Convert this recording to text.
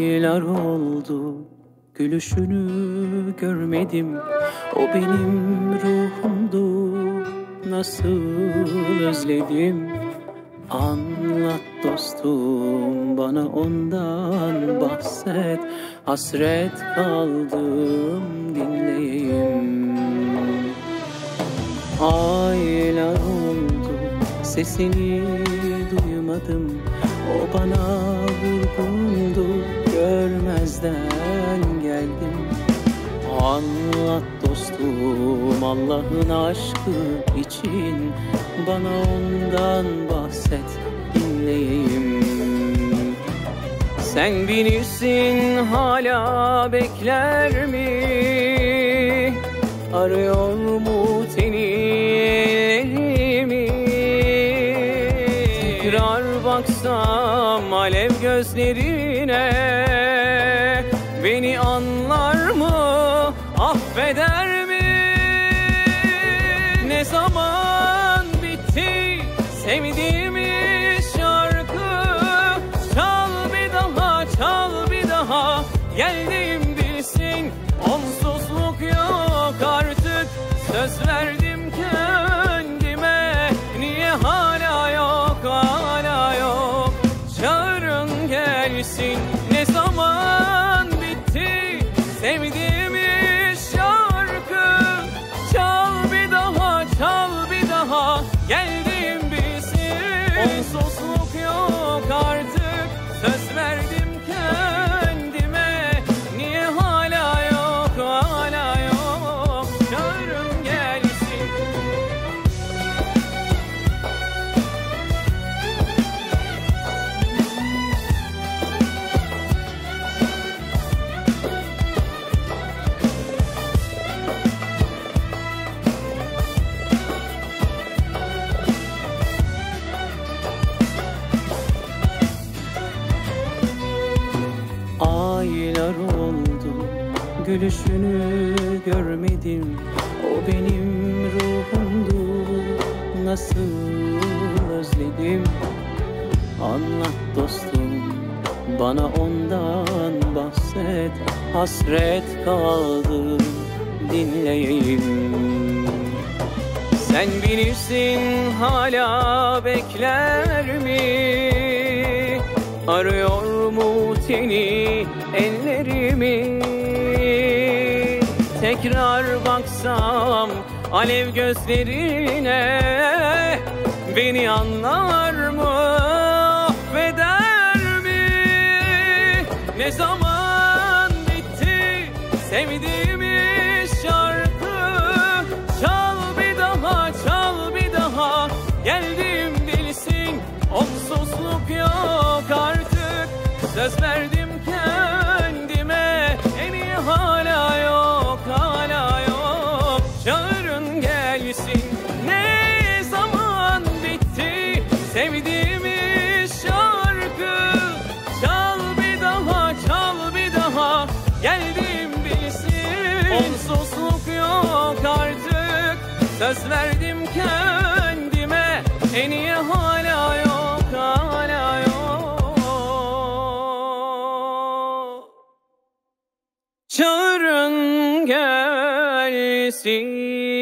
Aylar oldu, gülüşünü görmedim. O benim ruhumdu, nasıl özledim. Anlat dostum, bana ondan bahset. Hasret kaldım, dinleyeyim. Aylar oldu, sesini duymadım. O bana vurgundu, görmezden geldim. Anlat dostum, Allah'ın aşkı için, bana ondan bahset, dinleyeyim. Sen bilirsin, hala bekler mi? Arıyor mu tenimi? Tekrar baksam alev gözlerine, beni anlar mı, affeder mi? Ne zaman bitti sevdiğimiz şarkı? Çal bir daha, çal bir daha, geldim bilsin, onsuzluk yok artık. Söz verdim kendime, niye hala yok, hala yok? Çağırın gelsin, ne zaman bitti sevdiğimiz şarkı? Çal bir daha, çal bir daha, geldim bilsin, onsuzluk yok artık. Söz verdim kendime, niye hala yok, hala yok? Çağırın gelsin. Aylar oldu, gülüşünü görmedim. O benim ruhumdu, nasıl özledim. Anlat dostum, bana ondan bahset. Hasret kaldım, dinleyeyim. Sen bilirsin, hala bekler mi? Arıyor mu teni, ellerimi? Tekrar baksam alev gözlerine, beni anlar mı, affeder mi? Ne zaman bitti sevdiğimiz şarkı? Çal bir daha, çal bir daha, geldim bilsin, onsuzluk yok artık. Söz verdim kendime, en iyi hala yok, hala yok. Çağırın gelsin, ne zaman bitti sevdiğimiz şarkı? Çal bir daha, çal bir daha, geldim bilsin, onsuzluk yok artık. Söz verdim kendime, en iyi hala yok, hala yok. Çağırın gelsin.